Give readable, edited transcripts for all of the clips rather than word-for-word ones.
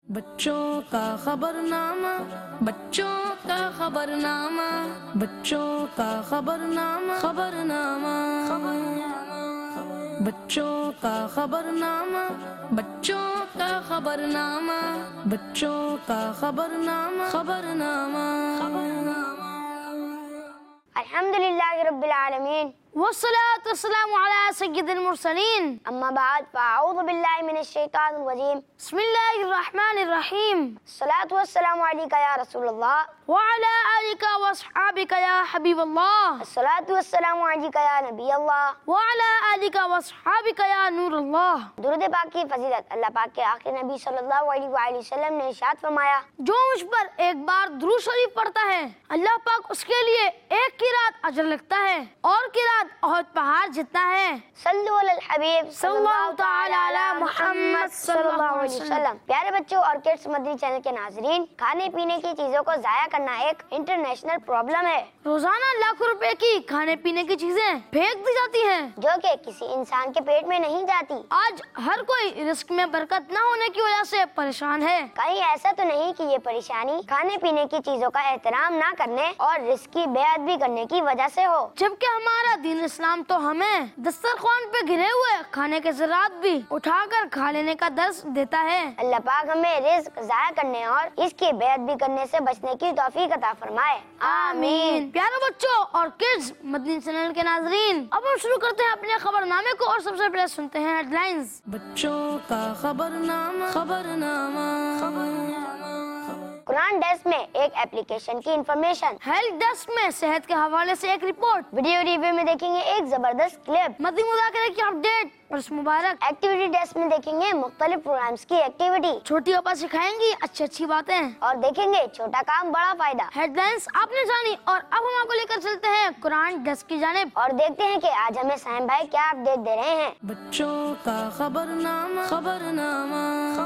बच्चों का खबरनामा, बच्चों का खबरनामा, बच्चों का खबरनामा, खबरनामा, बच्चों का खबरनामा, बच्चों का खबरनामा, बच्चों का खबरनामा, खबरनामा। अल्हम्दुलिल्लाहि रब्बिल आलमीन वस्सलातु वस्सलामु अला सय्यिदिल मुरसलीन अम्मा बाद फ़अऊज़ु बिल्लाहि मिनश शैतानिर रजीम बिस्मिल्लाहिर रहमानिर रहीम अस्सलातु वस्सलामु अलैका या रसूलल्लाह व अला आलिका व अस्हाबिका या हबीबल्लाह अस्सलातु वस्सलामु अलैका या नबी अल्लाह व अला आलिका व अस्हाबिका या नूरल्लाह। दुरूद पाक की फजीलत अल्लाह पाक के आखिरी नबी सल्लल्लाहु अलैहि वसल्लम ने इरशाद फरमाया, जो मुझ पर एक बार दुरूद शरीफ पढ़ता है अल्लाह पाक उसके लिए एक किरात अजर लिखता है और किरात ओहद पहाड़ जितना है। सल्लु अलल हबीब सल्लल्लाहु तआला अला मुहम्मद सल्लल्लाहु अलैहि वसल्लम। प्यारे बच्चों और किड्स मदनी चैनल के नाजरीन, खाने पीने की चीजों को जाया करना एक इंटरनेशनल प्रॉब्लम है। रोजाना लाखों रुपए की खाने पीने की चीजें फेंक दी जाती हैं, जो कि किसी इंसान के पेट में नहीं जाती। आज हर कोई रिस्क में बरकत न होने की वजह से परेशान है। कहीं ऐसा तो नहीं कि ये परेशानी खाने पीने की चीजों का एहतराम ना करने और रिस्क की बेअदबी करने की वजह से हो, जबकि हमारा दीन इस्लाम तो हमें दस्तरखान पे घिरे हुए खाने के ज़रात भी उठाकर खा लेने का दर्स देता है। अल्लाह पाक हमें रिस्क जाया करने और इसकी बेअदबी करने से बचने की तौफीक अता फरमाए, आमीन। प्यारे बच्चों और किड्स मदनी चैनल के नाजरीन, अब हम शुरू करते हैं अपने खबरनामे को और सबसे पहले सुनते हैं हेडलाइंस। बच्चों का खबरनामा, खबरनामा, कुरान डेस्क में एक एप्लीकेशन की इंफॉर्मेशन, हेल्थ डेस्क में सेहत के हवाले से एक रिपोर्ट, वीडियो रिव्यू में देखेंगे एक जबरदस्त क्लिप, मदनी मुज़ाकरे की अपडेट और मुबारक, एक्टिविटी डेस्क में देखेंगे मुख्तलिफ प्रोग्राम्स की एक्टिविटी, छोटी आपा सिखाएंगी अच्छी अच्छी बातें और देखेंगे छोटा काम बड़ा फायदा। हेडलाइंस आपने जानी और अब हम आपको लेकर चलते हैं कुरान डेस्क की जानिब और देखते हैं कि आज हमें साइम भाई क्या अपडेट दे रहे हैं। बच्चों का खबरनामा, खबरनामा,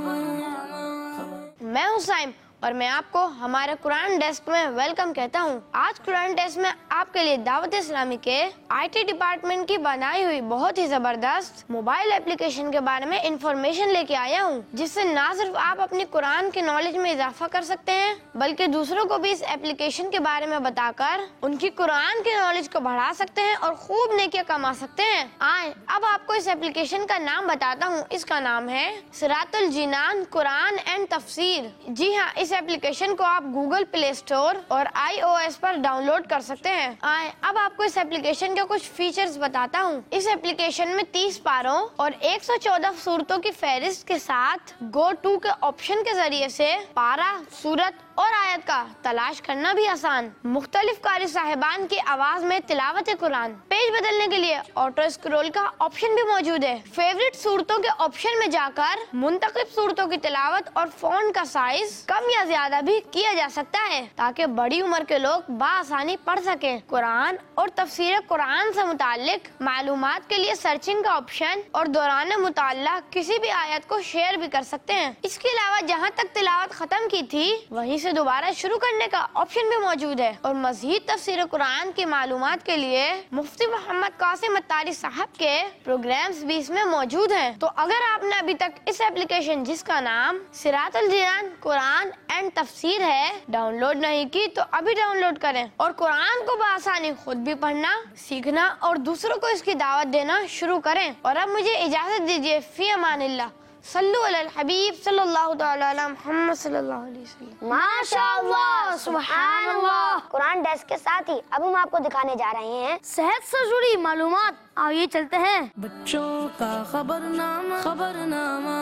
मैं हूं साइम और मैं आपको हमारे कुरान डेस्क में वेलकम कहता हूं। आज कुरान डेस्क में आपके लिए दावत इस्लामी के आईटी डिपार्टमेंट की बनाई हुई बहुत ही जबरदस्त मोबाइल एप्लीकेशन के बारे में इंफॉर्मेशन लेके आया हूं, जिससे ना सिर्फ आप अपनी कुरान के नॉलेज में इजाफा कर सकते हैं बल्कि दूसरों को भी इस एप्लीकेशन के बारे में बताकर उनकी कुरान के नॉलेज को बढ़ा सकते हैं और खूब नेकियां कमा सकते हैं। आए अब आपको इस एप्लीकेशन का नाम बताता हूँ। इसका नाम है सिरातुल जिनान कुरान एंड तफसीर। जी हाँ, इस एप्लीकेशन को आप गूगल प्ले स्टोर और iOS पर डाउनलोड कर सकते हैं। आए अब आपको इस एप्लीकेशन के कुछ फीचर्स बताता हूँ। इस एप्लीकेशन में 30 पारों और 114 सूरतों की फहरिस्त के साथ गो टू के ऑप्शन के जरिए से पारा, सूरत और आयत का तलाश करना भी आसान, मुख्तलिफ कारी साहिबान की आवाज में तिलावत कुरान, पेज बदलने के लिए ऑटो स्क्रॉल का ऑप्शन भी मौजूद है। फेवरेट सूरतों के ऑप्शन में जाकर मुंतखब सूरतों की तिलावत और फ़ॉन्ट का साइज कम या ज्यादा भी किया जा सकता है ताकि बड़ी उम्र के लोग बाआसानी पढ़ सकें। कुरान और तफसीर कुरान से मुताल्लिक मालूमात के लिए सर्चिंग का ऑप्शन और दौरान मुताल्ला किसी भी आयत को शेयर भी कर सकते हैं। इसके अलावा जहाँ तक तिलावत खत्म की थी वहीं से दोबारा शुरू करने का ऑप्शन भी मौजूद है और मज़ीद तफसीर कुरान की मालूमात के लिए मुफ्ती मोहम्मद कासिम अत्तारी साहब के प्रोग्राम्स भी इसमें मौजूद हैं। तो अगर आपने अभी तक इस एप्लीकेशन जिसका नाम सिरातुल जिनान कुरान एंड तफसीर है डाउनलोड नहीं की तो अभी डाउनलोड करें और कुरान को बआसानी खुद भी पढ़ना, सीखना और दूसरों को इसकी दावत देना शुरू करें। और अब मुझे इजाजत दीजिए, फी अमानिल्लाह, सल्लु अलल हबीब सल्लल्लाहु तआला अला मुहम्मद सल्लल्लाहु अलैहि वसल्लम। माशाअल्लाह, सुभानअल्लाह। कुरान डेस्क के साथ ही अब हम आपको दिखाने जा रहे हैं सेहत से जुड़ी मालूमात। आइए चलते हैं। बच्चों का खबरनामा, खबरनामा,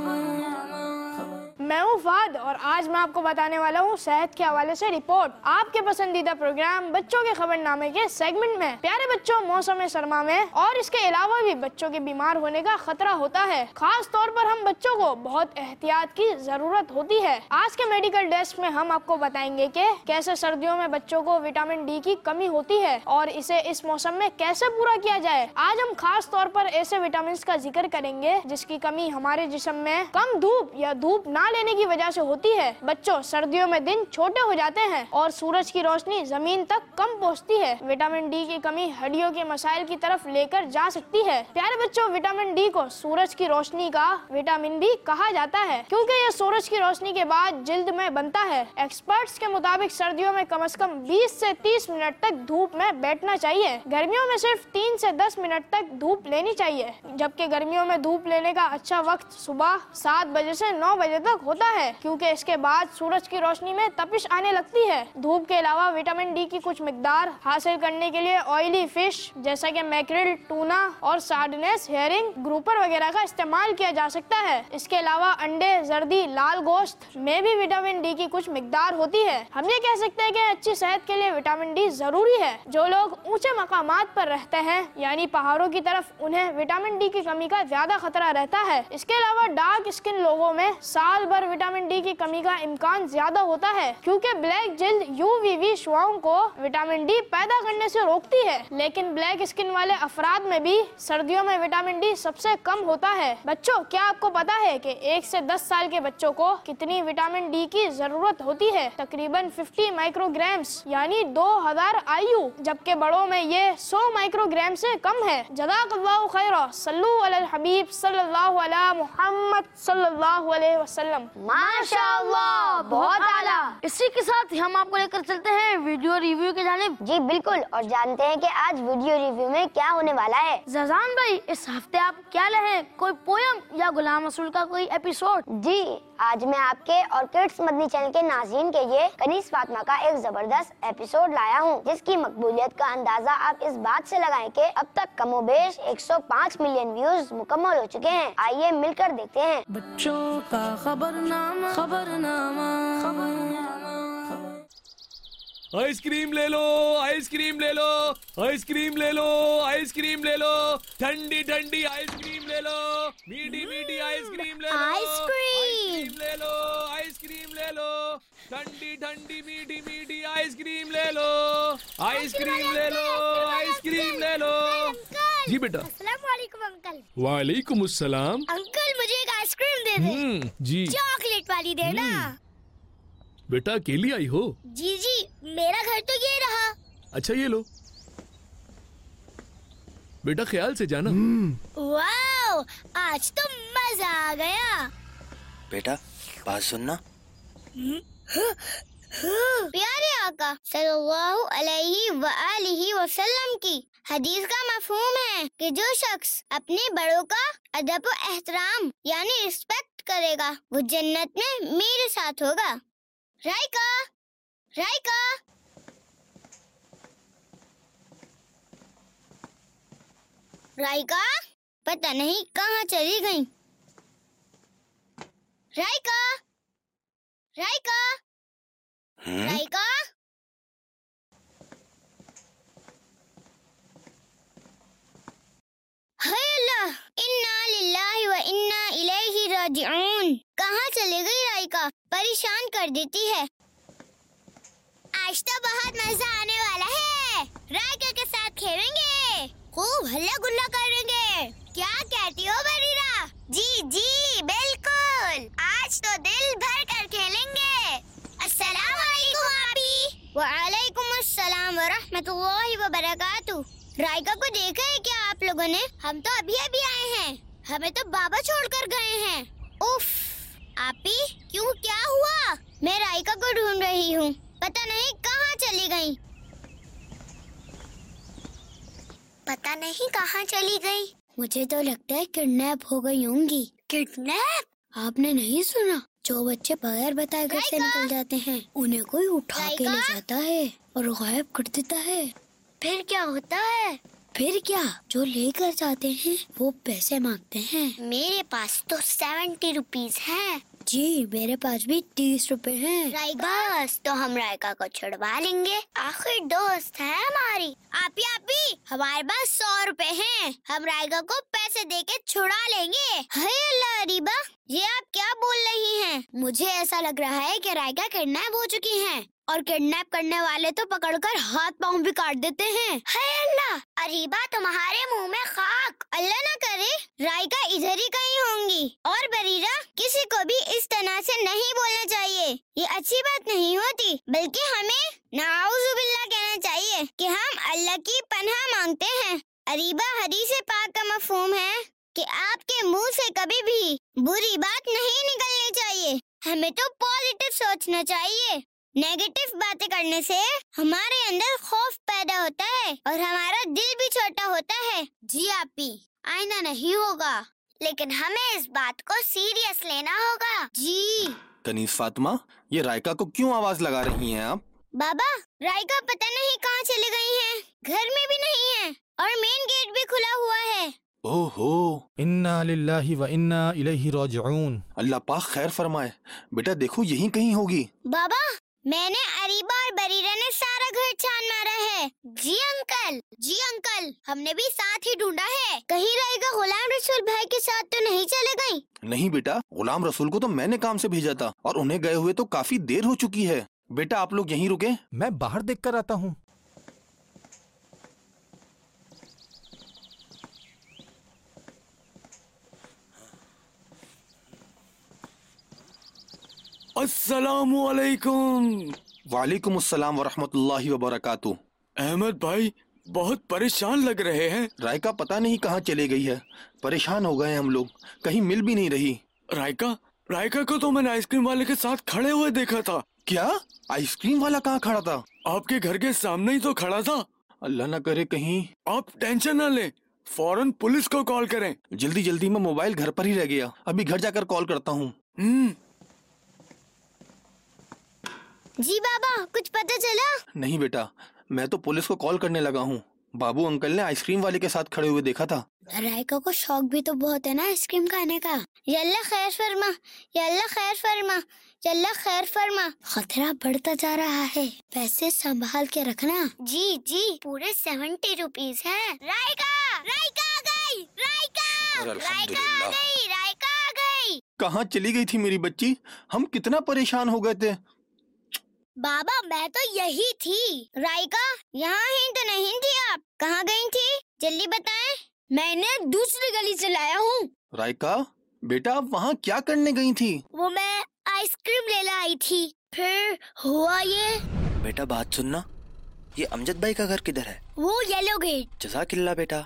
मैं हूँ फाद और आज मैं आपको बताने वाला हूँ सेहत के हवाले से रिपोर्ट, आपके पसंदीदा प्रोग्राम बच्चों के खबरनामे के सेगमेंट में। प्यारे बच्चों, मौसम सरमा में और इसके अलावा भी बच्चों के बीमार होने का खतरा होता है। खास तौर पर हम बच्चों को बहुत एहतियात की जरूरत होती है। आज के मेडिकल डेस्क में हम आपको बताएंगे कि कैसे सर्दियों में बच्चों को विटामिन डी की कमी होती है और इसे इस मौसम में कैसे पूरा किया जाए। आज हम खास तौर पर ऐसे विटामिन का जिक्र करेंगे जिसकी कमी हमारे जिस्म में कम धूप या धूप ना लेने की वजह से होती है। बच्चों, सर्दियों में दिन छोटे हो जाते हैं और सूरज की रोशनी जमीन तक कम पहुंचती है। विटामिन डी की कमी हड्डियों के मसाइल की तरफ लेकर जा सकती है। प्यारे बच्चों, विटामिन डी को सूरज की रोशनी का विटामिन भी कहा जाता है, क्योंकि यह सूरज की रोशनी के बाद जिल्द में बनता है। एक्सपर्ट्स के मुताबिक सर्दियों में कम से कम 20 से 30 मिनट तक धूप में बैठना चाहिए। गर्मियों में सिर्फ 3 से 10 मिनट तक धूप लेनी चाहिए, जबकि गर्मियों में धूप लेने का अच्छा वक्त सुबह 7 बजे से 9 बजे तक होता है, क्योंकि इसके बाद सूरज की रोशनी में तपिश आने लगती है। धूप के अलावा विटामिन डी की कुछ मिकदार हासिल करने के लिए ऑयली फिश जैसा कि मैक्रिल, टूना और सार्डिनेस, हेरिंग, ग्रुपर वगैरह का इस्तेमाल किया जा सकता है। इसके अलावा अंडे, जर्दी, लाल गोश्त में भी विटामिन डी की कुछ मिकदार होती है। हम ये कह सकते हैं कि अच्छी सेहत के लिए विटामिन डी जरूरी है। जो लोग ऊंचे मकामात पर रहते हैं, यानी पहाड़ों की तरफ, उन्हें विटामिन डी की कमी का ज्यादा खतरा रहता है। इसके अलावा डार्क स्किन लोगों में साल भर विटामिन डी की कमी का इम्कान ज्यादा होता है, क्योंकि ब्लैक जिल्द यूवीवी शुआओं को विटामिन डी पैदा करने से रोकती है। लेकिन ब्लैक स्किन वाले अफराद में भी सर्दियों में विटामिन डी सबसे कम होता है। बच्चों, क्या आपको पता है कि 1 से 10 साल के बच्चों को कितनी विटामिन डी की जरूरत होती है? तकरीबन 50 माइक्रोग्राम्स यानी 2000 IU, जबकि बड़ों में ये 100 माइक्रोग्राम से कम है। जज़ाकल्लाहु खैरा। सल्लु अलल हबीब सल्लल्लाहु अला मुहम्मद सल्लल्लाहु अलैहि वसल्लम। माशाअल्लाह, बहुत आला। इसी के साथ हम आपको लेकर चलते हैं वीडियो रिव्यू की जानिब। जी बिल्कुल, और जानते हैं कि आज वीडियो रिव्यू में क्या होने वाला है। जजान भाई, इस हफ्ते आप क्या लाए? कोई पोयम या गुलाम रसूल का कोई एपिसोड? जी, आज मैं आपके और किड्स मदनी चैनल के नाज़रीन के लिए कनीज फातिमा का एक जबरदस्त एपिसोड लाया हूँ, जिसकी मकबूलियत का अंदाजा आप इस बात से लगाएं कि अब तक कमोबेश 105 मिलियन व्यूज मुकम्मल हो चुके हैं। आइए मिलकर देखते हैं। बच्चों का खबरनामा, खबरनामा, आइसक्रीम ले लो, आइसक्रीम ले लो, आइसक्रीम ले लो, आइसक्रीम ले लो, ठंडी ठंडी आइसक्रीम ले लो, मीठी मीठी आइसक्रीम ले लो, आइसक्रीम ले लो, आइसक्रीम ले लो, ठंडी ठंडी मीठी मीठी आइसक्रीम ले लो, आइसक्रीम ले लो, आइसक्रीम ले लो। जी बेटा। अस्सलाम वालेकुम अंकल। वालेकुम अस्सलाम। अंकल, मुझे एक आइसक्रीम दे दे। जी। चॉकलेट वाली देना। बेटा अकेली आई हो? जी जी, मेरा घर तो ये रहा। अच्छा ये लो बेटा, ख्याल से जाना। वाओ, आज तो मजा आ गया। बेटा बात सुनना। प्यारे आका सल्लल्लाहु अलैहि वआलिहि वसल्लम की हदीस का मफहूम है कि जो शख्स अपने बड़ों का अदब व एहतराम यानी रिस्पेक्ट करेगा, वो जन्नत में मेरे साथ होगा। राइका, राइका, राइका, पता नहीं कहाँ चली गई। राइका, राइका, राइका। हाय अल्लाह, इन्ना लिल्लाहि व इन्ना इलैहि राजिऊन। कहाँ चली गई राइका? परेशान कर देती है। आज तो बहुत मजा आने वाला है। राइका के साथ खेलेंगे, खूब हल्ला गुल्ला करेंगे। क्या कहती हो बरीरा? जी जी बिल्कुल, आज तो दिल भर कर खेलेंगे। अस्सलाम वालेकुम आपी। वालेकुम अस्सलाम व रहमतुल्लाहि व बरकातुहू। राइका को देखा है क्या आप लोगों ने? हम तो अभी अभी आए हैं, हमें तो बाबा छोड़कर गए हैं। उफ, आपी क्यों, क्या हुआ? मैं राइका को ढूंढ रही हूँ, पता नहीं कहाँ चली गई। पता नहीं कहाँ चली गई। मुझे तो लगता है किडनैप हो गई होंगी। किडनैप? आपने नहीं सुना? जो बच्चे बगैर बताए घर से निकल जाते हैं, उन्हें कोई उठा के ले जाता है और गायब कर देता है। फिर क्या होता है? फिर क्या, जो लेकर जाते हैं वो पैसे मांगते हैं। मेरे पास तो 70 रुपीज हैं। जी, मेरे पास भी 30 रुपए हैं। बस तो हम राइका को छुड़वा लेंगे, आखिर दोस्त है हमारी। आपी हमारे पास 100 रुपए हैं, हम राइका को पैसे देके छुड़ा लेंगे। हाय अल्लाह रीबा, ये आप क्या बोल रही हैं? मुझे ऐसा लग रहा है कि राइका किडनैप हो चुकी हैं और किडनैप करने वाले तो पकड़कर हाथ पांव भी काट देते हैं। है अल्लाह, अरीबा तुम्हारे मुंह में खाक। अल्लाह ना करे राइका इधर ही कहीं होंगी। और बरीरा, किसी को भी इस तरह से नहीं बोलना चाहिए, ये अच्छी बात नहीं होती, बल्कि हमें नाउजुबिल्लाह कहना चाहिए कि हम अल्लाह की पनाह मांगते हैं। अरीबा, हदीस पाक का मफहूम है कि आपके मुंह से कभी भी बुरी बात नहीं निकलनी चाहिए। हमें तो पॉजिटिव सोचना चाहिए। नेगेटिव बातें करने से हमारे अंदर खौफ पैदा होता है और हमारा दिल भी छोटा होता है। जी आपी, आईना नहीं होगा, लेकिन हमें इस बात को सीरियस लेना होगा। जी कनीस फातिमा, ये राइका को क्यों आवाज लगा रही हैं आप? बाबा, राइका पता नहीं कहाँ चली गई हैं। घर में भी नहीं है और मेन गेट भी खुला हुआ है। ओहो, इन्ना लिल्लाहि व इन्ना इलैहि राजिऊन। अल्लाह पाक खैर फरमाए। बेटा देखो, यहीं कहीं होगी। बाबा, मैंने अरीबा और बरीरा ने सारा घर छान मारा है। जी अंकल, जी अंकल, हमने भी साथ ही ढूंढा है। कहीं राइका गुलाम रसूल भाई के साथ तो नहीं चले गई? नहीं बेटा, गुलाम रसूल को तो मैंने काम से भेजा था और उन्हें गए हुए तो काफी देर हो चुकी है। बेटा आप लोग यहीं रुके, मैं बाहर देख कर आता हूँ। अस्सलामु अलैकुम। वालेकुम अस्सलाम व रहमतुल्लाहि व बरकातुहू। अहमद भाई बहुत परेशान लग रहे हैं। राइका पता नहीं कहाँ चली गई है, परेशान हो गए हम लोग, कहीं मिल भी नहीं रही। राइका को तो मैंने आइसक्रीम वाले के साथ खड़े हुए देखा था। क्या? आइसक्रीम वाला कहाँ खड़ा था? आपके घर के सामने ही तो खड़ा था। अल्लाह न करे कहीं। आप टेंशन न लें, फौरन पुलिस को कॉल करें। जल्दी जल्दी में मोबाइल घर पर ही रह गया, अभी घर जाकर कॉल करता हूँ। जी बाबा, कुछ पता चला? नहीं बेटा, मैं तो पुलिस को कॉल करने लगा हूँ। बाबू अंकल ने आइसक्रीम वाले के साथ खड़े हुए देखा था। राइका को शौक भी तो बहुत है ना आइसक्रीम खाने का। यल्ला खैर फरमा, यल्ला खैर फरमा, यल्ला खैर फरमा। खतरा बढ़ता जा रहा है, पैसे संभाल के रखना। जी जी, पूरे 70 रुपीज है। राइका, राइका आ गई, राइका, राइका आ गई, राइका आ गई। कहाँ चली गई थी मेरी बच्ची? हम कितना परेशान हो गए थे। बाबा, मैं तो यही थी। राइका यहाँ ही तो नहीं थी, आप कहाँ गई थी? जल्दी बताएं। मैंने दूसरी गली से लाया हूँ। राइका बेटा, आप वहाँ क्या करने गई थी? वो मैं आइसक्रीम लेने आई थी, फिर हुआ ये। बेटा बात सुनना, ये अमजद भाई का घर किधर है? वो येलो गेट। जज़ाकिल्लाह बेटा।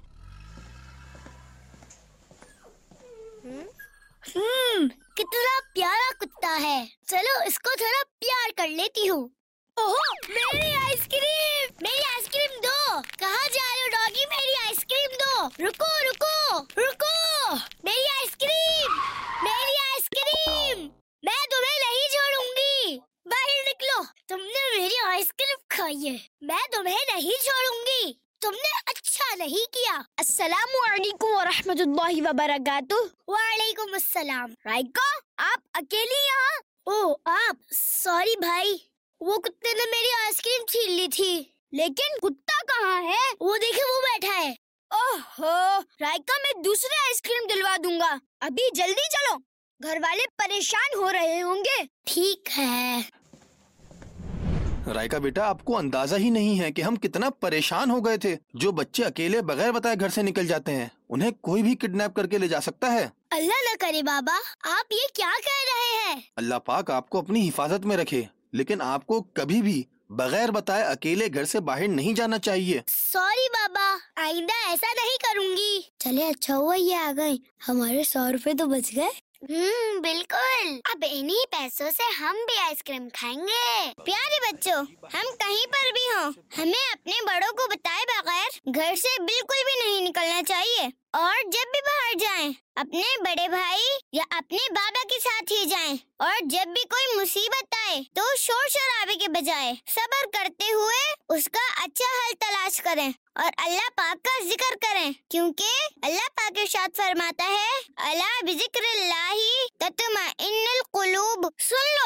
कितना प्यारा कुत्ता है। चलो इसको थोड़ा प्यार कर लेती हूँ। ओहो, मेरी आइसक्रीम, मेरी आइसक्रीम दो। कहाँ जा रहे हो डॉगी? मेरी आइसक्रीम दो। रुको रुको रुको, मेरी आइसक्रीम, मेरी आइसक्रीम। मैं तुम्हें नहीं छोड़ूंगी, बाहर निकलो। तुमने मेरी आइसक्रीम खाई है, मैं तुम्हें नहीं छोड़ूंगी। तुमने अच्छा नहीं किया। अस्सलामु अलैकुम व रहमतुल्लाहि व बरकातुहू। वालेकुम अस्सलाम। राइका, आप अकेली यहाँ? ओह आप, सॉरी भाई, वो कुत्ते ने मेरी आइसक्रीम छीन ली थी। लेकिन कुत्ता कहाँ है? वो देखे, वो बैठा है। ओहो राइका, मैं दूसरी आइसक्रीम दिलवा दूंगा। अभी जल्दी चलो, घर वाले परेशान हो रहे होंगे। ठीक है। राइका बेटा, आपको अंदाजा ही नहीं है कि हम कितना परेशान हो गए थे। जो बच्चे अकेले बगैर बताए घर से निकल जाते हैं, उन्हें कोई भी किडनैप करके ले जा सकता है। अल्लाह न करे बाबा, आप ये क्या कह रहे हैं? अल्लाह पाक आपको अपनी हिफाजत में रखे, लेकिन आपको कभी भी बगैर बताए अकेले घर से बाहर नहीं जाना चाहिए। सॉरी बाबा, आइंदा ऐसा नहीं करूँगी। चले अच्छा हुआ ये आ गए, हमारे 100 रुपए तो बच गए। बिल्कुल। अब इन्हीं पैसों से हम भी आइसक्रीम खाएंगे। प्यारे बच्चों, हम कहीं पर भी हों, हमें अपने बड़ों को बताए बगैर घर से बिल्कुल भी नहीं निकलना चाहिए। और जब भी बाहर जाएं, अपने बड़े भाई या अपने बाबा के साथ ही जाएं। और जब भी कोई मुसीबत आए तो शोर शराबे के बजाय सब्र करते हुए उसका अच्छा हल तलाश करें और अल्लाह पाक का जिक्र करें, क्योंकि अल्लाह पाक इरशाद फरमाता है, अला बिज़िक्रिल्लाहि तत्मइन्नुल कुलूब। सुन लो,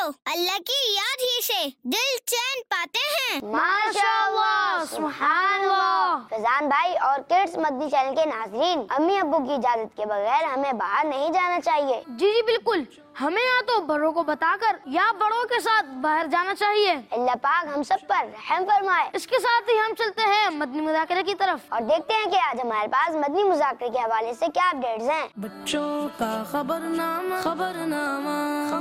अल्लाह की याद ही से दिल चैन पाते हैं। माशाअल्लाह, सुभानअल्लाह। फैजान भाई और किड्स मदनी चैनल के नाज़रीन, अम्मी अब्बू की इजाजत के बगैर हमें बाहर नहीं जाना चाहिए। जी जी बिल्कुल, हमें या तो बड़ों को बताकर या बड़ों के साथ बाहर जाना चाहिए। अल्लाह पाक हम सब पर रहम फरमाए। इसके साथ ही हम चलते हैं मदनी मुज़ाकरे की तरफ और देखते हैं कि आज हमारे पास मदनी मुज़ाकरे के हवाले से क्या अपडेट्स हैं। बच्चों का खबरनामा, खबरनामा।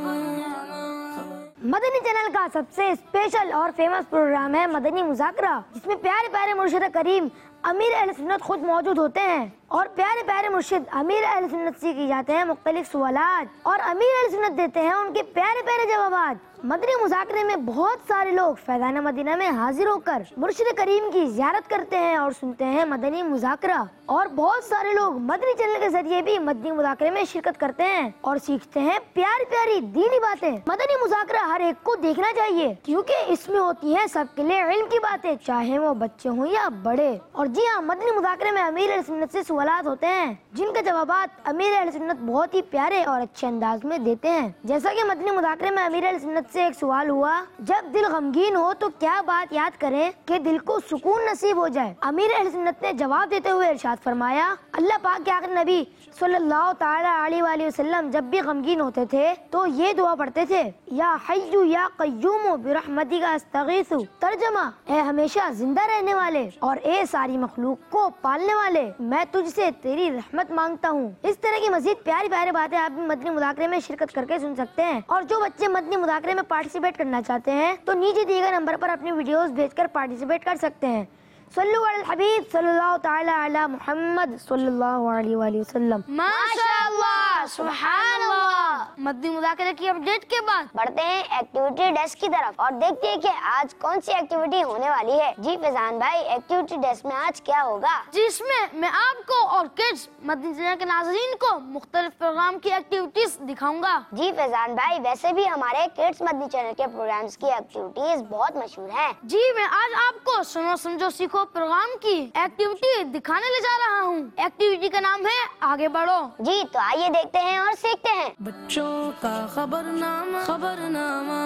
मदनी चैनल का सबसे स्पेशल और फेमस प्रोग्राम है मदनी मुज़ाकरा, जिसमें प्यारे प्यारे मुर्शिद करीम अमीर अहले सुन्नत खुद मौजूद होते हैं और प्यारे प्यारे मुर्शिद अमीर अहले सुन्नत से की जाते हैं मुख्तलिफ सवालात और अमीर अहले सुन्नत देते हैं उनके प्यारे प्यारे जवाबात। मदनी मुज़ाकरे में बहुत सारे लोग फैज़ान मदीना में हाजिर होकर मुर्शिद करीम की ज़ियारत करते हैं और सुनते हैं मदनी मुज़ाकरा, और बहुत सारे लोग मदनी चैनल के जरिए भी मदनी मुज़ाकरे में शिरकत करते हैं और सीखते हैं प्यारी प्यारी दीनी बातें। मदनी मुज़ाकरा हर एक को देखना चाहिए क्योंकि इसमें होती है सबके लिए इल्म की बातें, चाहे वो बच्चे हों या बड़े। और जी हाँ, मदनी मुज़ाकरे में अमीर अहले सुन्नत से सवालात होते हैं जिनके जवाबात अमीर अहले सुन्नत बहुत ही प्यारे और अच्छे अंदाज में देते हैं। जैसा कि मदनी मुज़ाकरे में अमीर अहले सुन्नत से एक सवाल हुआ, जब दिल गमगीन हो तो क्या बात याद करें कि दिल को सुकून नसीब हो जाए। अमीर अहले सुन्नत ने जवाब देते हुए इरशाद फरमाया, अल्लाह पाक के आखिरी नबी सल्लल्लाहु तआला अलैहि वसल्लम जब भी गमगीन होते थे तो ये दुआ पढ़ते थे, या हय्यु या क़य्यूम बिरहमतिका अस्तगीसु। तर्जमा, ए हमेशा जिंदा रहने वाले और ए सारी मखलूक को पालने वाले, मैं तुझसे तेरी रहमत मांगता हूँ। इस तरह की मजीद प्यारी प्यारी बातें आप भी मदनी मुज़ाकरे में शिरकत करके सुन सकते हैं। और जो बच्चे मदनी मुज़ाकरे में पार्टिसिपेट करना चाहते हैं तो नीचे दिए गए नंबर पर अपनी वीडियोस भेजकर पार्टिसिपेट कर सकते हैं। सल्लु अलल हबीब सल्लल्लाहु तआला अला मुहम्मद सल्लल्लाहु अलैहि वसल्लम। माशाअल्लाह, सुभानअल्लाह। मदनी मुज़ाकरे की अपडेट के बाद बढ़ते हैं एक्टिविटी डेस्क की तरफ और देखते हैं कि आज कौन सी एक्टिविटी होने वाली है। जी फैजान भाई, एक्टिविटी डेस्क में आज क्या होगा? जिसमें मैं आपको और किड्स मदनी चैनल के नाज़रीन को मुख्तलिफ प्रोग्राम की एक्टिविटीज दिखाऊंगा। जी फैजान भाई, वैसे भी हमारे किड्स मदनी चैनल के प्रोग्राम्स की एक्टिविटीज बहुत मशहूर है। जी, मैं आज आपको सुनो समझो सीखो प्रोग्राम की एक्टिविटी दिखाने ले जा रहा हूँ। एक्टिविटी का नाम है आगे बढ़ो। जी, तो आइए देखते हैं और सीखते हैं। बच्चों का खबरनामा, खबरनामा।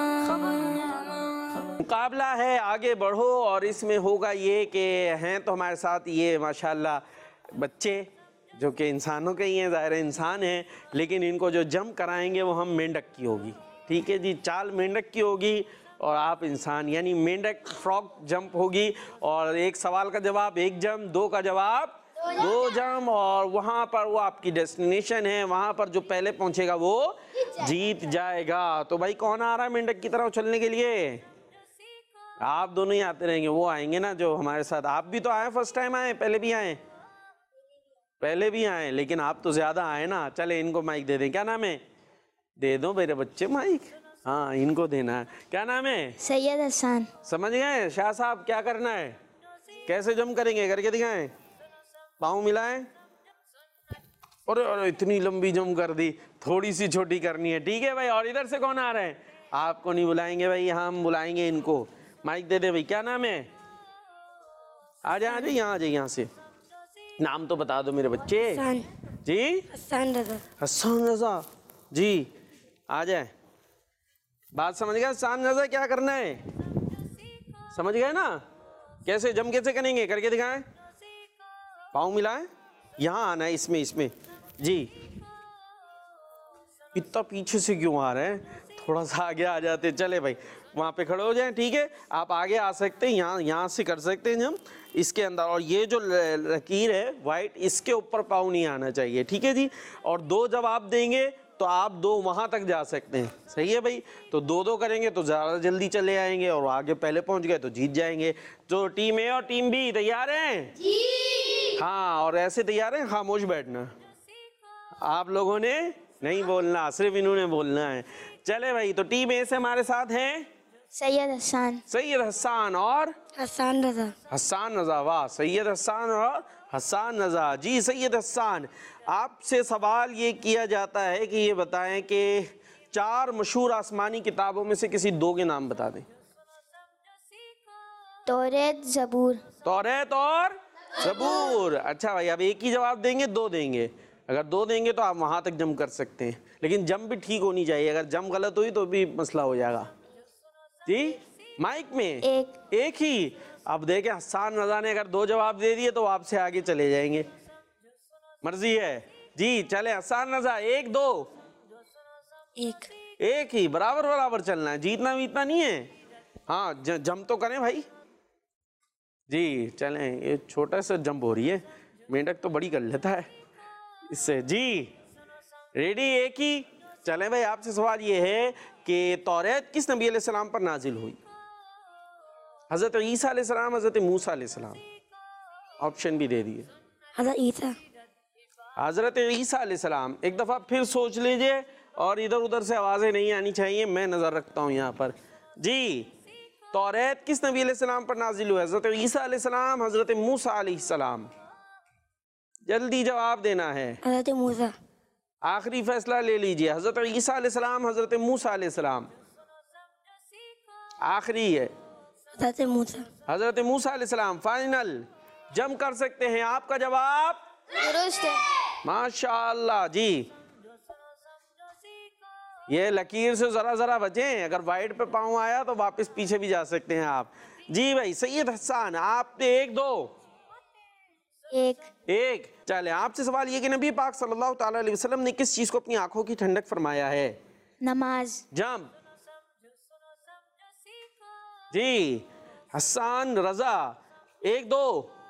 मुकाबला है आगे बढ़ो और इसमें होगा ये कि हैं तो हमारे साथ ये माशाल्लाह बच्चे जो कि इंसानों के ही हैं, ज़ाहिर इंसान हैं, लेकिन इनको जो जंप कराएंगे वो हम मेंढक की होगी। ठीक है जी, चाल मेंढक की होगी और आप इंसान, यानी मेंढक फ्रॉक जंप होगी। और एक सवाल का जवाब एक जंप, दो का जवाब दो जंप, और वहाँ पर वो आपकी डेस्टिनेशन है, वहाँ पर जो पहले पहुँचेगा वो जीत जाएगा। तो भाई कौन आ रहा है मेंढक की तरह उछलने के लिए? आप दोनों ही आते रहेंगे, वो आएंगे ना जो हमारे साथ। आप भी तो आए, फर्स्ट टाइम आए, पहले भी आए? पहले भी आए, लेकिन आप तो ज्यादा आए ना। चले इनको माइक दे दें। क्या नाम है? दे दो मेरे बच्चे माइक। हाँ, इनको देना है। क्या नाम है? सैयद हसन। समझ गए शाह साहब? क्या करना है, कैसे जम करेंगे, करके दिखाएं। पाँव मिलाएं। और इतनी लंबी जम कर दी, थोड़ी सी छोटी करनी है। ठीक है भाई। और इधर से कौन आ रहे हैं? आपको नहीं बुलाएंगे भाई, हम बुलाएंगे इनको। माइक दे दे भाई। क्या नाम है? आ जाए, आ जाए, यहाँ आ जाए, यहाँ से। नाम तो बता दो मेरे बच्चे। जी, हसन रजा। हसन रजा जी, आ जाए। बात समझ गए? हसन रजा क्या करना है, समझ गए ना? कैसे जम कैसे करेंगे, करके दिखाएं। पाँव मिलाएं, यहाँ आना है, इसमें इसमें जी। इतना पीछे से क्यों आ रहे हैं, थोड़ा सा आगे आ जाते। चले भाई, वहाँ पे खड़े हो जाएं। ठीक है, आप आगे आ सकते हैं, यहाँ से कर सकते हैं जम इसके अंदर। और ये जो लकीर है वाइट, इसके ऊपर पाँव नहीं आना चाहिए। ठीक है जी। और दो जब आप देंगे तो आप दो वहाँ तक जा सकते हैं। सही है भाई। तो दो दो करेंगे तो ज़्यादा जल्दी चले आएंगे और आगे पहले पहुँच गए तो जीत जाएंगे। जो टीम ए और टीम बी तैयार हैं? जी। हाँ, और ऐसे तैयार हैं? खामोश बैठना, आप लोगों ने नहीं बोलना, सिर्फ इन्होंने बोलना है। चले भाई, तो टीम ए से हमारे साथ हैं सैयद हसन। सैयद हसन और हसन रजा। हसन रजा, वाह। सैयद हसन और हसन रजा जी। सैयद हसन, आपसे सवाल ये किया जाता है कि ये बताएं कि 4 मशहूर आसमानी किताबों में से किसी 2 के नाम बता दें। तौरेत, ज़बूर। तौरेत और ज़बूर। अच्छा भाई, अब एक ही जवाब देंगे, 2 देंगे? अगर 2 देंगे तो आप वहां तक जम कर सकते हैं, लेकिन जम भी ठीक होनी चाहिए, अगर जम गलत हुई तो भी मसला हो जाएगा। जी माइक में एक ही। अब देखें हसन रजा ने अगर 2 जवाब दे दिए तो आपसे आगे चले जाएंगे, मर्जी है जी। चले हसन रजा 1 2 एक ही, बराबर बराबर चलना है, जीतना वीतना नहीं है। हाँ जम तो करें भाई जी। चलें, ये छोटा सा जंप हो रही है, मेंढक तो बड़ी कर लेता है इससे जी। रेडी एक ही। चलें भाई, आपसे सवाल ये है कि तौरात किस नबी अलैहिस्सलाम पर नाजिल हुई? हजरत ईसा अलैहिस्सलाम, हजरत मूसा अलैहिस्सलाम? ऑप्शन भी दे दिए। हजरत ईसा अलैहिस्सलाम। एक दफा फिर सोच लीजिए और इधर उधर से आवाजें नहीं आनी चाहिए, मैं नजर रखता हूँ यहाँ पर जी। तौरात किस नबी अलैहिस्सलाम पर नाजिल हुई? हजरत ईसा अलैहिस्सलाम, हजरत मूसा अलैहिस्सलाम? जल्दी जवाब देना है। हजरत मूसा। आखिरी फैसला ले लीजिए, हजरत ईसा अलैहिस्सलाम, हजरत मूसा अलैहिस्सलाम? आखिरी है हजरत मूसा। हजरत मूसा अलैहिस्सलाम। फाइनल जम कर सकते हैं, आपका जवाब दुरुस्त है। माशाअल्लाह जी। ये लकीर से जरा जरा बचें, अगर वाइड पे पाँव आया तो वापस पीछे भी जा सकते हैं आप जी। भाई सैयद हसन, आपने 1 2 एक। चले, आपसे सवाल ये कि नबी पाक सल्लल्लाहु ताला अलैहि वसल्लम ने किस चीज को अपनी आंखों की ठंडक फरमाया है? नमाज। जम जी। हसन रजा 1 2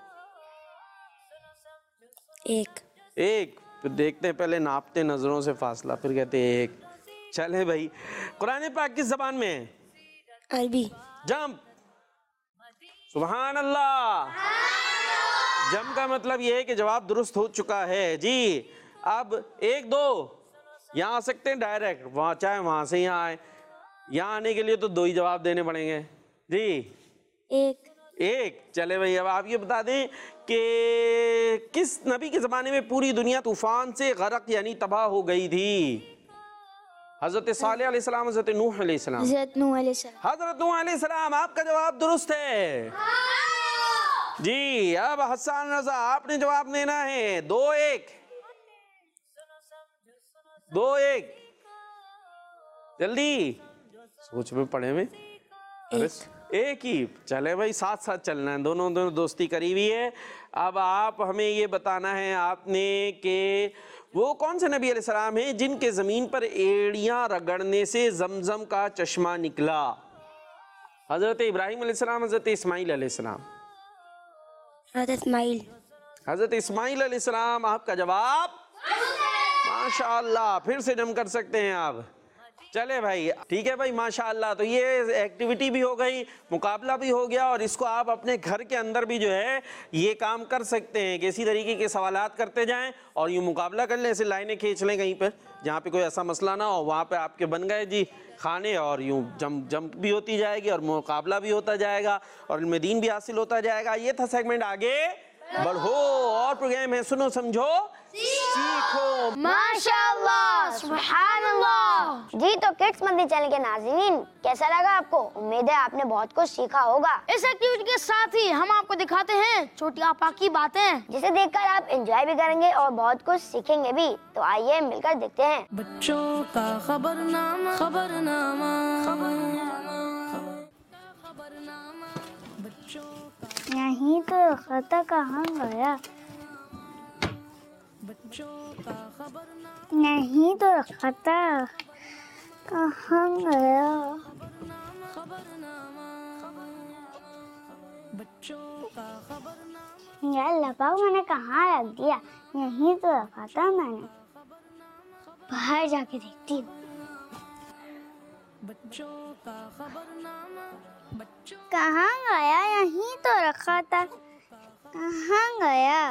एक। फिर देखते हैं, पहले नापते नजरों से फासला, फिर कहते हैं 1। चले भाई, कुरान पाक किस जबान में है? अरबी। जंप। सुभान अल्लाह। जम का मतलब यह है कि जवाब दुरुस्त हो चुका है जी। अब 1 2 यहाँ आ सकते हैं डायरेक्ट, वहाँ चाहे वहां से यहाँ आए। यहाँ आने के लिए तो 2 ही जवाब देने पड़ेंगे जी। एक। चले भाई, अब आप ये बता दें कि किस नबी के जमाने में पूरी दुनिया तूफान से गरक यानी तबाह हो गई थी? हजरत सालेह अलैहिस्सलाम, हजरत नूह अलैहिस्सलाम? हजरत नूह अलैहिस्सलाम। हजरत नूह अलैहिस्सलाम। आपका जवाब दुरुस्त है जी। अब हसन रजा, आपने जवाब देना है। 2 1 जल्दी सोच में पड़े में। एक ही। चले भाई, साथ साथ चलना है, दोनों दोस्ती करीबी है। अब आप हमें ये बताना है आपने कि वो कौन से नबी अलैहिस्सलाम हैं जिनके जमीन पर एड़ियां रगड़ने से जमजम का चश्मा निकला? हजरत इब्राहिम अलैहिस्सलाम, हजरत इस्माइल अलैहिस्सलाम? हजरत इस्माइल अलैहिस्सलाम। आपका जवाब माशाअल्लाह। फिर से जम कर सकते हैं आप। चले भाई, ठीक है भाई, माशाअल्लाह। तो ये एक्टिविटी भी हो गई, मुकाबला भी हो गया, और इसको आप अपने घर के अंदर भी जो है ये काम कर सकते हैं कि इसी तरीके के सवालात करते जाएं और यूँ मुकाबला कर लें। ऐसे लाइनें खींच लें कहीं पर जहाँ पे कोई ऐसा मसला ना हो, वहाँ पे आपके बन गए जी खाने, और यूँ जंप भी होती जाएगी और मुकाबला भी होता जाएगा और इनमें दीन भी हासिल होता जाएगा। ये था सेगमेंट आगे बढ़ो, और प्रोग्राम है सुनो समझो सीखो। माशाअल्लाह, सुभानअल्लाह। जी, तो किड्स मंदी चैनल के नाज़रीन, कैसा लगा आपको? उम्मीद है आपने बहुत कुछ सीखा होगा। इस एक्टिविटी के साथ ही हम आपको दिखाते हैं छोटी आपा की बातें, जिसे देखकर आप एंजॉय भी करेंगे और बहुत कुछ सीखेंगे भी। तो आइए मिलकर देखते हैं। बच्चों का खबरनामा, खबरनामा, बच्चों का नहीं तो खाता कहाँ गया? बच्चों का खबरनामा, नहीं तो खाता कहाँ गया? बच्चों का खबरनामा, यार लपाऊ मैंने कहाँ रख दिया? यहीं तो रखा था मैंने, बाहर जाके देखती हूँ। बच्चों का खबरनामा, बच्चों कहाँ गया? यहीं तो रखा था, कहाँ गया?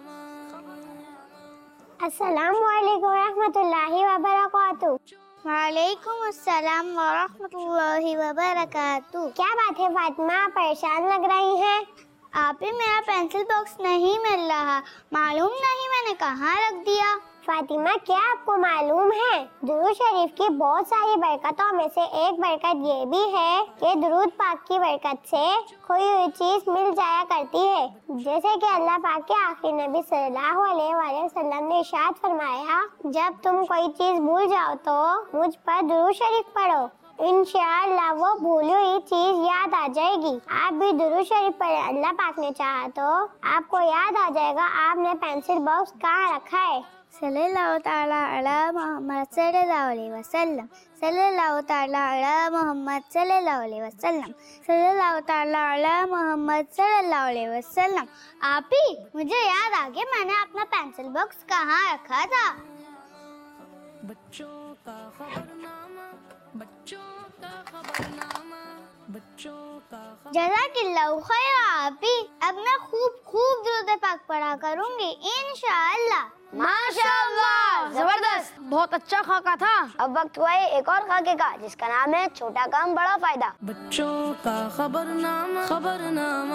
अस्सलामुअलैकुम रहमतुल्लाहि व बरकातुहू। वालेकुम अस्सलाम व रहमतुल्लाहि व बरकातुहू। क्या बात है फातिमा, परेशान लग रही हैं? आप ही, मेरा पेंसिल बॉक्स नहीं मिल रहा, मालूम नहीं मैंने कहाँ रख दिया। फातिमा, क्या आपको मालूम है दुरूद शरीफ की बहुत सारी बरकतों में से एक बरकत ये भी है कि दुरूद पाक की बरकत से खोई हुई चीज मिल जाया करती है। जैसे कि अल्लाह पाक के आखिरी नबी सल्लल्लाहु अलैहि वसल्लम ने इरशाद फरमाया, जब तुम कोई चीज भूल जाओ तो मुझ पर दुरूद शरीफ पढ़ो, इंशाअल्लाह वो भूली हुई चीज याद आ जाएगी। आप भी दुरूद शरीफ पढ़े, अल्लाह पाक ने चाहा तो आपको याद आ जाएगा आपने पेंसिल बॉक्स कहाँ रखा है। सल्लल्लाहु ताला अला मोहम्मद सल्लल्लाहु अलैहि वसल्लम, सल्लल्लाहु ताला अला मोहम्मद सल्लल्लाहु अलैहि वसल्लम, सल्लल्लाहु ताला अला मोहम्मद सल्लल्लाहु अलैहि वसल्लम। आप ही, मुझे याद आ गया मैंने अपना पेंसिल बॉक्स कहाँ रखा था। बच्चों का खबरनामा, बच्चों का खबरनामा, बच्चों का जज़ाकिल्लाहु खैर। आप ही, अब मैं खूब दुरूद पाक पढ़ा करूँगी इंशाअल्लाह। माशाअल्लाह, जबरदस्त, बहुत अच्छा खाका था। अब वक्त हुआ है एक और खाके का, जिसका नाम है छोटा काम बड़ा फायदा। बच्चों का खबरनामा, खबरनामा,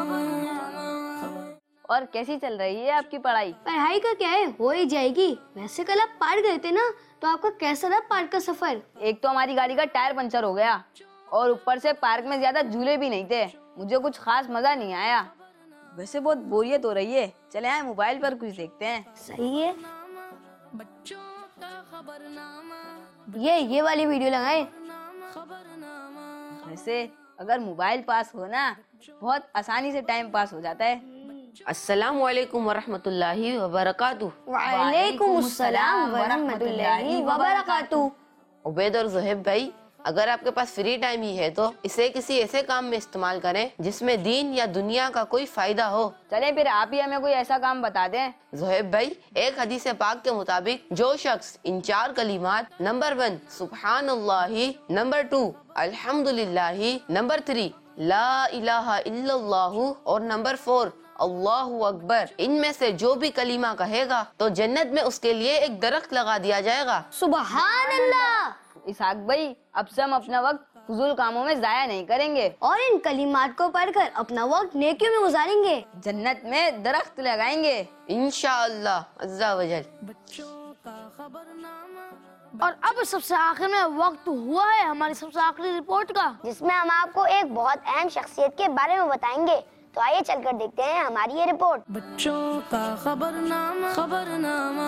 और कैसी चल रही है आपकी पढ़ाई? पढ़ाई का क्या है, हो ही जाएगी। वैसे कल आप पार्क गए थे ना, तो आपका कैसा रहा पार्क का सफर? एक तो हमारी गाड़ी का टायर पंचर हो गया और ऊपर से पार्क में ज्यादा झूले भी नहीं थे, मुझे कुछ खास मजा नहीं आया। वैसे बहुत बोरियत हो रही है, चले आए मोबाइल पर कुछ देखते हैं। सही है, बच्चों का खबरनामा, ये वाली वीडियो लगाए। वैसे अगर मोबाइल पास हो ना, बहुत आसानी से टाइम पास हो जाता है। अस्सलामु अलैकुम वरहमतुल्लाहि वबरकातुहू। वालेकुम अस्सलाम वरहमतुल्लाहि वबरकातुहू। उबैद और ज़ुहैब भाई, अगर आपके पास फ्री टाइम ही है तो इसे किसी ऐसे काम में इस्तेमाल करें जिसमें दीन या दुनिया का कोई फायदा हो। चले फिर आप ही हमें कोई ऐसा काम बता दें। ज़ुहैब भाई, एक हदीस पाक के मुताबिक जो शख्स इन 4 कलिमात, नंबर 1 सुब्हानल्लाही, नंबर 2 अल्हम्दुलिल्लाही, नंबर 3 ला इलाहा इल्लल्लाहु और नंबर 4 अल्लाहु अकबर, इनमें से जो भी कलीमा कहेगा तो जन्नत में उसके लिए एक दरख्त लगा दिया जाएगा। सुबहान अल्लाह। इसहाक भाई, अब से हम अपना वक्त फजूल कामों में जाया नहीं करेंगे और इन कलिमात को पढ़कर अपना वक्त नेकियों में गुजारेंगे, जन्नत में दरख्त लगाएंगे इंशाअल्लाह अज़्ज़ा वजल। बच्चों का खबरनामा। और अब सबसे आखिर में वक्त हुआ है हमारी सबसे आखिरी रिपोर्ट का, जिसमें हम आपको एक बहुत अहम शख्सियत के बारे में बताएंगे। तो आइए चलकर देखते हैं हमारी ये रिपोर्ट। बच्चों का खबरनामा, खबरनामा,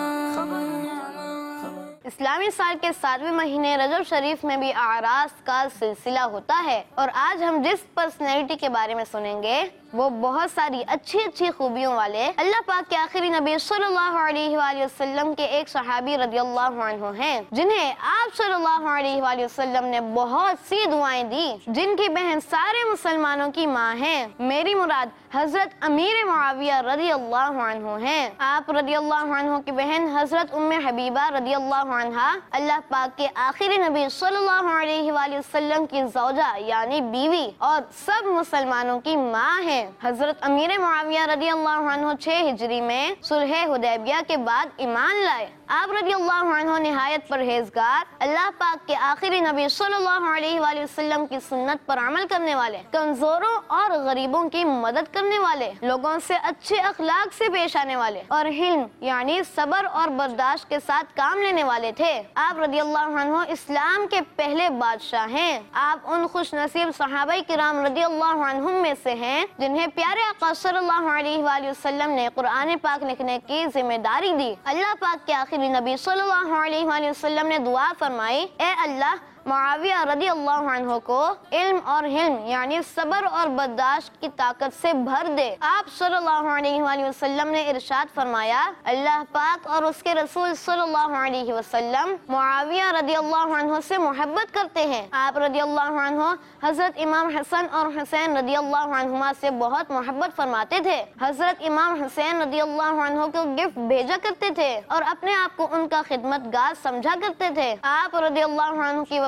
इस्लामी साल के 7वें महीने रजब शरीफ में भी आरास का सिलसिला होता है और आज हम जिस पर्सनैलिटी के बारे में सुनेंगे वो बहुत सारी अच्छी खूबियों वाले अल्लाह पाक के आखिरी नबी सल्लल्लाहु अलैहि वसल्लम के एक सहाबी रदियल्लाहु अन्हु हैं, जिन्हें आप सल्लल्लाहु अलैहि वसल्लम ने बहुत सी दुआएं दी, जिनकी बहन सारे मुसलमानों की माँ है। मेरी मुराद हजरत अमीर मुआविया रदियल्लाहु अन्हु हैं। आप रदियल्लाहु अन्हु की बहन हजरत उम्मे हबीबा रदियल्लाहु अन्हा अल्लाह पाक के आखिरी नबी सल्लल्लाहु अलैहि वसल्लम की ज़ौजा यानी बीवी और सब मुसलमानों की माँ है। हजरत अमीर मुआविया रदियल्लाहु अन्हु 6 हिजरी में सुलह हुदैबिया के बाद ईमान लाए। आप रदियल्लाहु अन्हु निहायत परहेजगार, अल्लाह पाक के आखिरी नबी सल्लल्लाहु अलैहि वसल्लम की सुन्नत पर अमल करने वाले, कमजोरों और गरीबों की मदद करने वाले, लोगों से अच्छे अखलाक से पेश आने वाले और हिल्म यानी सब्र और बर्दाश्त के साथ काम लेने वाले थे। आप रदियल्लाहु अन्हु इस्लाम के पहले बादशाह हैं। आप उन खुश नसीब सहाबाए किराम रदियल्लाहु अन्हुम में से हैं जिन्हें प्यारे आका सल्लल्लाहु अलैहि वसल्लम ने कुरान पाक लिखने की जिम्मेदारी दी। अल्लाह पाक के आखिरी नबी सल्लल्लाहु अलैहि वसल्लम ने दुआ फरमाई, ए अल्लाह मुआविया रदियल्लाहु अन्हु को इल्म और हिल्म यानी सब्र और बर्दाश्त की ताकत से भर दे। आप सल्लल्लाहु अलैहि वसल्लम ने इरशाद फरमाया, अल्लाह पाक और उसके रसूल सल्लल्लाहु अलैहि वसल्लम मुआविया रदियल्लाहु अन्हु से मोहब्बत करते हैं। आप रदियल्लाहु अन्हु हजरत इमाम हसन और हुसैन रदियल्लाहु अन्हुमा से बहुत मोहब्बत फरमाते थे। हजरत इमाम हुसैन रदियल्लाहु अन्हु को गिफ्ट भेजा करते थे और अपने आप को उनका खिदमतगार समझा करते थे। आप रदियल्लाहु अन्हु की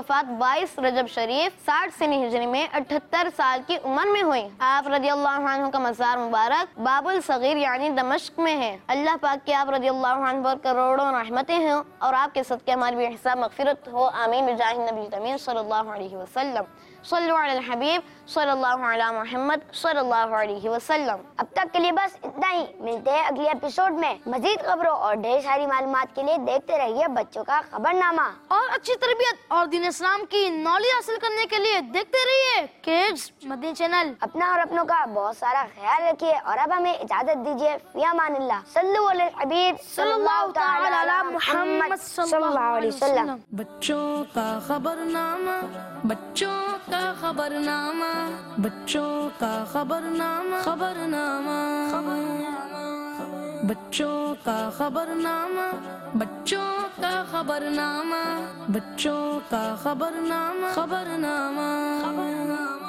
वफात 22 रजब शरीफ 60 सनी हिजरी में 78 साल की उम्र में हुई। आप रदियल्लाहु अन्हु का मज़ार मुबारक बाबुल सगीर यानी दमिश्क में है। अल्लाह पाक के आप रदियल्लाहु अन्हु पर करोड़ों रहमतें हैं और आपके सदके हमारी बेहिसाब मग़फ़िरत हो, आमीन बिजाहि नबी तमीम सल्लल्लाहु अलैहि वसल्लम। सल्लु अलल हबीब सल्लल्लाहु अला मुहम्मद सल्लल्लाहु अलैहि वसल्लम। अब तक के लिए बस इतना ही। मिलते हैं अगले एपिसोड में मजीद खबरों और ढेर सारी मालूमात के लिए देखते रहिए बच्चों का खबरनामा। और अच्छी तरबियत और दीन इस्लाम की नॉलेज हासिल करने के लिए देखते रहिए किड्स मदनी चैनल। अपना और अपनों का बहुत सारा ख्याल रखिए और अब हमें इजाजत दीजिए। फी अमानिल्लाह। सल्लु अलल हबीब सल्लल्लाहु तआला अला मुहम्मद सल्लल्लाहु अलैहि वसल्लम। बच्चों का खबरनामा, बच्चों का खबरनामा, बच्चों का खबरनामा, खबरनामा, बच्चों का खबरनामा, बच्चों का खबरनामा, बच्चों का खबरनामा, खबरनामा।